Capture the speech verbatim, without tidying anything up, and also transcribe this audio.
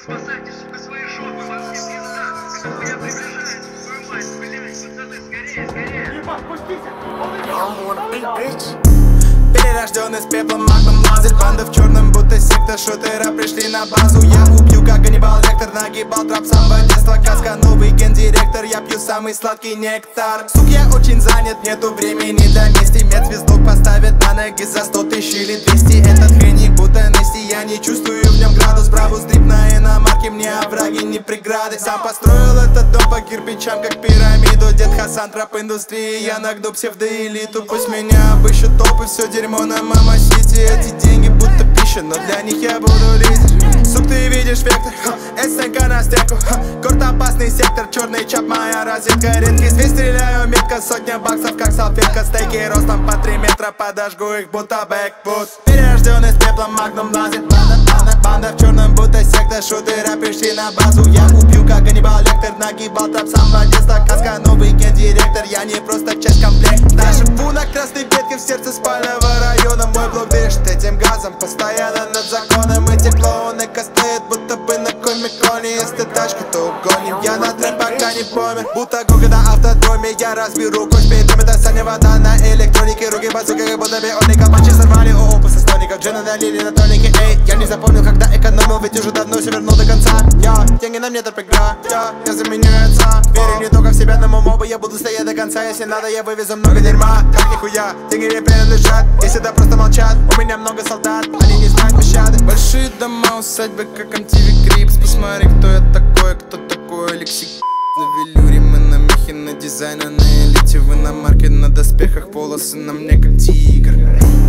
Спасайте, сука, свои жопы, вам все пизда. Это хуя приближается, твою мать, блядь, пацаны, скорее, скорее. Ебать, пустите! Перерожден из пепла, магном лазит. Банда в черном, будто секта шутера пришли на базу. Я убью, как Ганнибал Лектор, нагибал троп самого детства. Казка, новый гендиректор, я пью самый сладкий нектар. Сук, я очень занят, нету времени для мести. Медзвездок поставят на ноги за сто тысяч или двести. Этот хренник будто Нести, я не чувствую в нем градус. Браву стрип на иномарке, мне овраги не преграды. Сам построил этот дом по кирпичам, как пирамиду. Дед Хасан, троп индустрии, я нагну псевдоэлиту. Пусть меня обыщут толпы, все дерьмо на мама-сити. Эти деньги будто пища, но для них я буду лидер. Сук, ты видишь вектор, СНК на стеку. Корт опасный сектор, черный чап, моя розетка. Редкий свет, стреляю метко, сотня баксов, как салфетка. Стейки ростом по три метра, подожгу их, будто бэкбут. Перерожден из пепла, магном лазит. Банда, банда, банда в черном, будто секта шутера пришли на базу. Я убью, как Ганнибал Лектор, нагибал троп самого детства. Казка, новый гендиректор, я не просто часть комплекта. Даже живу на красной ветке в сердце спального района. Мой блок дышит этим газом, постоянно над законом. Эти клоуны костеют, будто бы на комик-коне. Если тачка, то угоним, я на трэп пока не помер. Будто гуга на автодроме, я разберу кость передом. Это Саня вода на электронике, руки базука, как будто бионика. Панчи сорвали у опуса стоников, джина налили на тонике. Эй, я не запомнил, когда экономил, ведь уже давно все вернул до конца. Я, деньги на мне торпегра, я, я заменю отца. Верю не только в себя, но моба, я буду стоять до конца. Если надо, я вывезу много дерьма, как нихуя, деньги мне принадлежат. Если да, просто молчат, у меня много солдат, они не знают пощады. Большие дома, усадьбы, как эм ти ви Крипс. Посмотри, кто я такой, кто такой Алексей. На велюре мы на мехе, на дизайне, на элите. Вы на марке, на доспехах, волосы на мне как тигр.